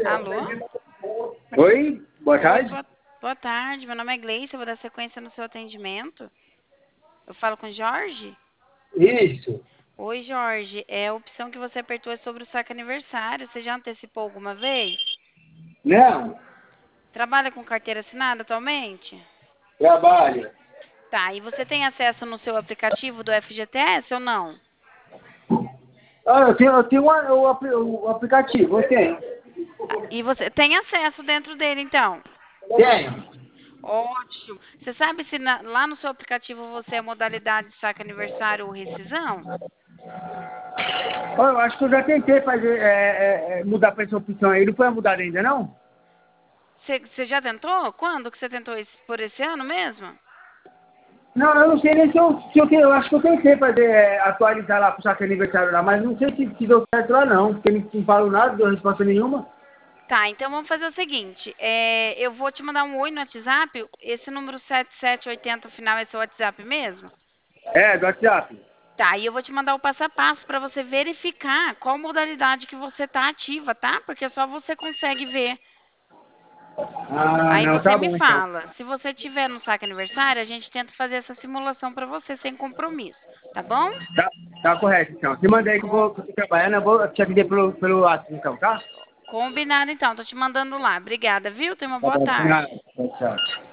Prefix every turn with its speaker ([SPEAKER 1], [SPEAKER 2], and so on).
[SPEAKER 1] Alô?
[SPEAKER 2] Oi, boa
[SPEAKER 1] Oi,
[SPEAKER 2] tarde.
[SPEAKER 1] boa tarde. Meu nome é Gleice, eu vou dar sequência no seu atendimento. Eu falo com o Jorge?
[SPEAKER 2] Isso.
[SPEAKER 1] Oi, Jorge. A opção que você apertou é sobre o saque aniversário. Você já antecipou alguma vez?
[SPEAKER 2] Não,
[SPEAKER 1] Trabalha com carteira assinada atualmente?
[SPEAKER 2] trabalho.
[SPEAKER 1] Tá, e você tem acesso no seu aplicativo do FGTS ou não?
[SPEAKER 2] Eu tenho o aplicativo, eu tenho.
[SPEAKER 1] E você tem acesso dentro dele, então?
[SPEAKER 2] Tenho.
[SPEAKER 1] Ótimo. Você sabe se lá no seu aplicativo você é modalidade de saque aniversário ou rescisão?
[SPEAKER 2] Eu acho que eu já tentei fazer, mudar para essa opção aí. Não foi mudar ainda, não?
[SPEAKER 1] Você já tentou? Quando que você tentou por esse ano mesmo?
[SPEAKER 2] Não, eu não sei nem se eu acho que eu tentei fazer, atualizar lá pro saque aniversário lá, mas não sei se deu certo lá não, porque não falou nada, não deu resposta nenhuma.
[SPEAKER 1] Tá, então vamos fazer o seguinte. Eu vou te mandar um oi no WhatsApp. Esse número 7780 final é seu WhatsApp mesmo?
[SPEAKER 2] É, do WhatsApp.
[SPEAKER 1] Tá, e eu vou te mandar o passo a passo para você verificar qual modalidade que você tá ativa, tá? Porque só você consegue ver.
[SPEAKER 2] Ah,
[SPEAKER 1] Aí
[SPEAKER 2] não,
[SPEAKER 1] você
[SPEAKER 2] tá
[SPEAKER 1] me
[SPEAKER 2] bom então.
[SPEAKER 1] fala. Se você tiver no saque aniversário, a gente tenta fazer essa simulação para você sem compromisso, tá bom?
[SPEAKER 2] Tá, tá correto então. Te mandei que eu tô trabalhando, eu vou te atender pelo WhatsApp então, tá?
[SPEAKER 1] Combinado então, tô te mandando lá. Obrigada, viu? Tenha uma
[SPEAKER 2] Tá
[SPEAKER 1] boa
[SPEAKER 2] bom,
[SPEAKER 1] tarde.
[SPEAKER 2] tchau. Tchau.